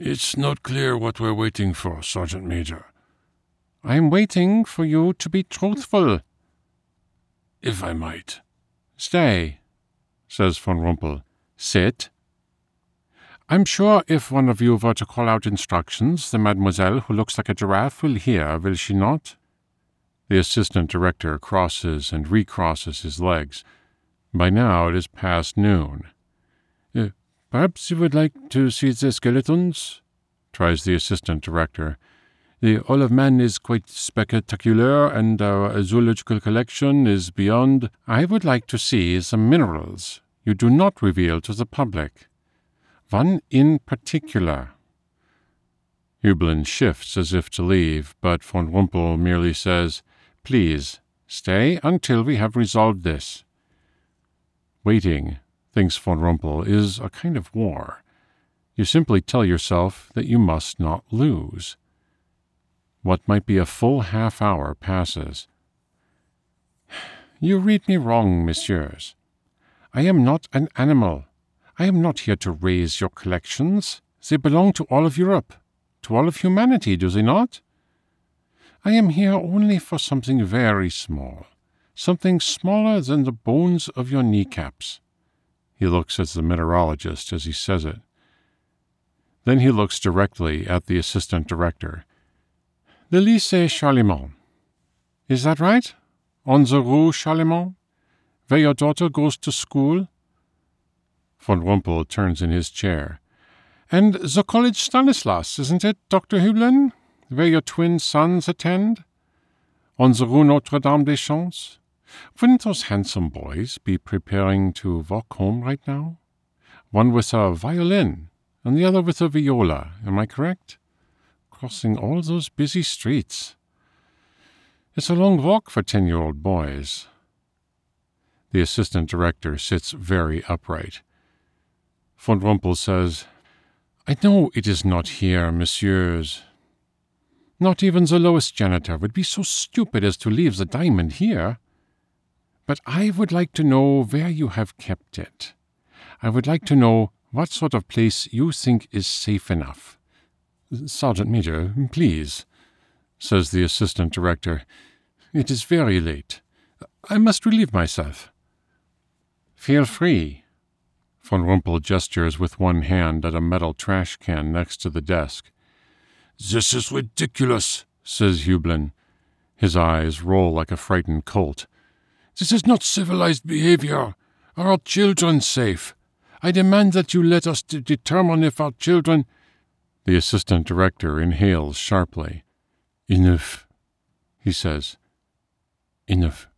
It's not clear what we're waiting for, Sergeant Major. I'm waiting for you to be truthful. If I might. Stay, says von Rumpel. Sit. I'm sure if one of you were to call out instructions, the mademoiselle who looks like a giraffe will hear, will she not? The assistant director crosses and recrosses his legs. By now it is past noon. Perhaps you would like to see the skeletons? Tries the assistant director. The Hall of Man is quite spectacular, and our zoological collection is beyond. I would like to see some minerals you do not reveal to the public. One in particular. Hublin shifts as if to leave, but von Rumpel merely says, Please, stay until we have resolved this. Waiting, thinks von Rumpel, is a kind of war. You simply tell yourself that you must not lose. What might be a full half-hour passes. You read me wrong, messieurs. I am not an animal. I am not here to raise your collections. They belong to all of Europe, to all of humanity, do they not? I am here only for something very small, something smaller than the bones of your kneecaps. He looks at the mineralogist as he says it. Then he looks directly at the assistant director. The Lycée Charlemont. Is that right? On the Rue Charlemont? Where your daughter goes to school? Von Rumpel turns in his chair. And the College Stanislas, isn't it, Dr. Hublin? Where your twin sons attend? On the Rue Notre-Dame-des-Champs? Wouldn't those handsome boys be preparing to walk home right now? One with a violin, and the other with a viola, am I correct? Crossing all those busy streets. It's a long walk for 10-year-old boys. The assistant director sits very upright. Von Rumpel says, I know it is not here, messieurs. Not even the lowest janitor would be so stupid as to leave the diamond here. But I would like to know where you have kept it. I would like to know what sort of place you think is safe enough. Sergeant Major, please, says the assistant director. It is very late. I must relieve myself. Feel free. Von Rumpel gestures with one hand at a metal trash can next to the desk. This is ridiculous, says Hublin. His eyes roll like a frightened colt. This is not civilized behavior. Are our children safe? I demand that you let us determine if our children... The assistant director inhales sharply. Enough, he says. Enough.